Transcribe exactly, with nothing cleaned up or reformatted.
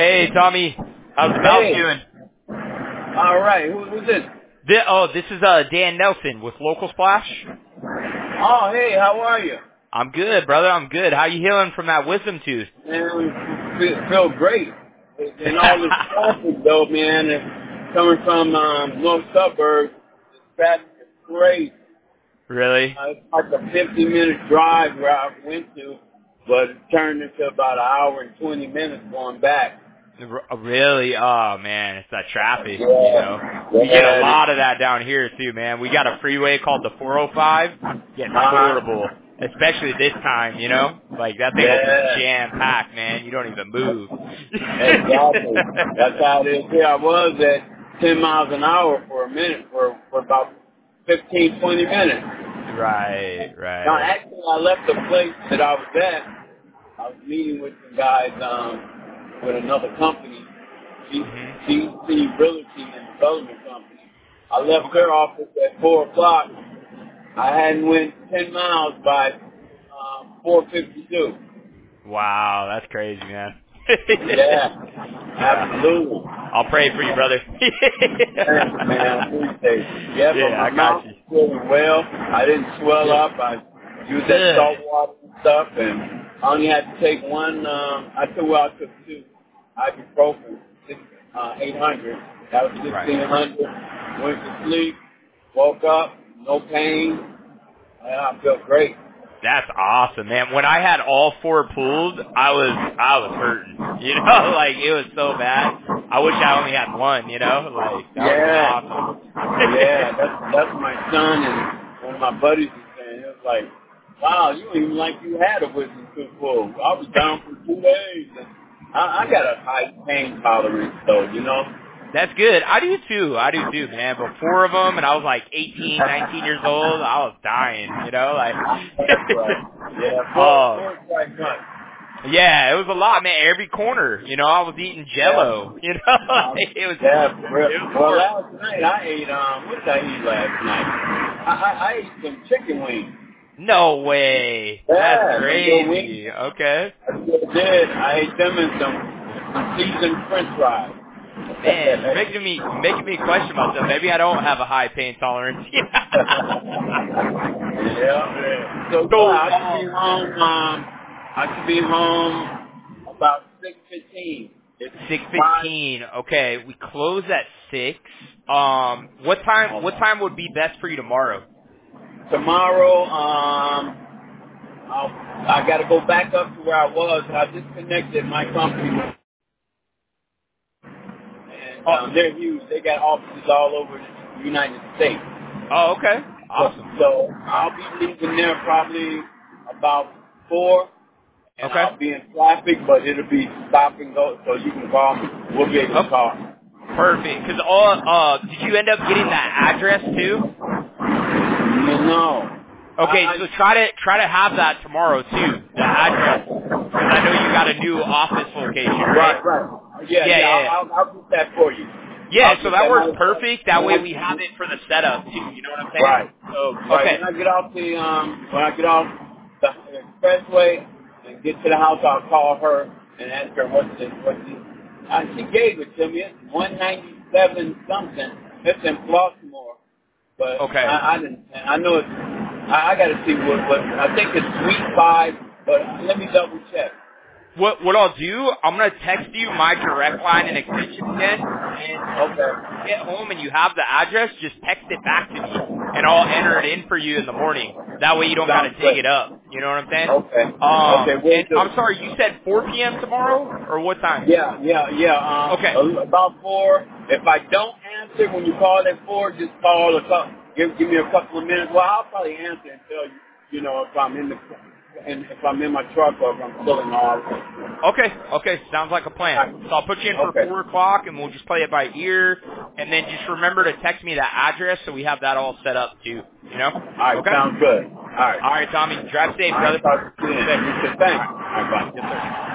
Hey, Tommy. How's the mouse Hey. doing? All right. Who, who's this? Thi- oh, this is uh Dan Nelson with Local Splash. Oh, hey. How are you? I'm good, brother. I'm good. How you healing from that wisdom tooth? Man, we feel, feel great. And all this traffic, though, man, is coming from um, north suburbs. The traffic is great. Really? Uh, it's like a fifty-minute drive where I went to, but it turned into about an hour and twenty minutes going back. R- Really? Oh man, it's that traffic. Yeah. You know, we get a Yeah. lot of that down here too, man. We got a freeway called the four oh five. Gets Uh-huh. horrible, especially this time. You know, like that thing will be Yeah. jam packed, man. You don't even move. Exactly. That's how it is here. I was at ten miles an hour for a minute, for, for about fifteen, twenty minutes. Right, Now, right. actually, I left the place that I was at. I was meeting with some guys um, with another company, G Mhm. C Realty and Development Company. I left Okay. their office at four o'clock. I hadn't went ten miles by um, four fifty-two. Wow, that's crazy, man. Yeah, Yeah. absolutely. I'll pray for you, brother. Thanks, man. Appreciate it. Yeah, but Yeah, my I got mouth you. is feeling well. I didn't swell Good. up. I used that Good. salt water and stuff, and I only had to take one. Um, I took well, I took two ibuprofen, six, uh, eight hundred. That was Right. sixteen hundred. Went to sleep, woke up, no pain. Yeah, I feel great. That's awesome, man. When I had all four pulled, I was I was hurting. You know, like it was so bad. I wish I only had one, you know? Like that would have been awesome. Yeah, yeah. That's that's what my son and one of my buddies was saying. It was like, wow, you even like you had a wisdom tooth pull. I was down for two days. And I, I got a high pain tolerance, though. You know. That's good. I do too. I do too, man. But four of them, and I was like eighteen, nineteen years old. I was dying, you know, like. That's right. Yeah, four Oh, four is quite much. yeah, it was a lot, man. Every corner, you know, I was eating Yeah. Jello, you know, Um, it was, yeah, for real. it was Well, horrible. last night I ate, um, what did I eat last night? I, I, I ate some chicken wings. No way. That's Yeah, some good wings. crazy. Okay, I sure did. I ate them and some, some seasoned french fries. man, you're making me you're making me question myself. Maybe I don't have a high pain tolerance. yeah. So, So, yeah, I should be um, home, um, I should be home about six fifteen. It's six five fifteen. Okay, we close at six. Um, what time? What time would be best for you tomorrow? tomorrow, um, I'll, I got to go back up to where I was. I disconnected my company, and Oh, um, they're huge. They got offices all over the United States. oh, okay, So, awesome. so I'll be leaving there probably about four, and Okay, I'll be in traffic, but it'll be stop and go, so you can call me. We'll be able oh, to talk. perfect. Because all, uh, did you end up getting that address too? You know, I, Okay, I so try to try to have that tomorrow too, the address, because I know you got a new office location, right? right, right. Yeah, Yeah, yeah. yeah, I'll, yeah. I'll, I'll get that for you. Yeah, I'll so get that that. works When perfect. That I, way when we have I, it for the setup too. You know what I'm saying? right. So Right. okay, When I get off the um, when I get off the expressway and get to the house, I'll call her and ask her what's the what's the. Uh, she gave it to me. It's one ninety seven something. It's in Baltimore, but okay. I, I didn't. I know it's. I, I got to see what what. I think it's Suite Five, but let me double check. What what I'll do, I'm gonna text you my direct line and extension again, and Okay. when you get home and you have the address, just text it back to me, and I'll enter it in for you in the morning. That way you don't gotta Sounds dig good. it up. You know what I'm saying? Okay. Okay, Um, we'll and do. I'm sorry, you said four p.m. tomorrow, or what time? Yeah, yeah, yeah. Okay. Um, about four. If I don't answer when you call at four, just call a couple. Give give me a couple of minutes. Well, I'll probably answer and tell you. You know, if I'm in the and if I'm in my truck or if I'm still in the office. Okay, okay, sounds like a plan. So I'll put you in for Okay. four o'clock, and we'll just play it by ear. And then just remember to text me that address so we have that all set up too. You know? All right. Okay. Sounds good. All right. All right, Tommy. Drive safe, All brother. right. Talk to you Be then. safe. You too. All Thanks. right. All right. Bye. Yes, sir.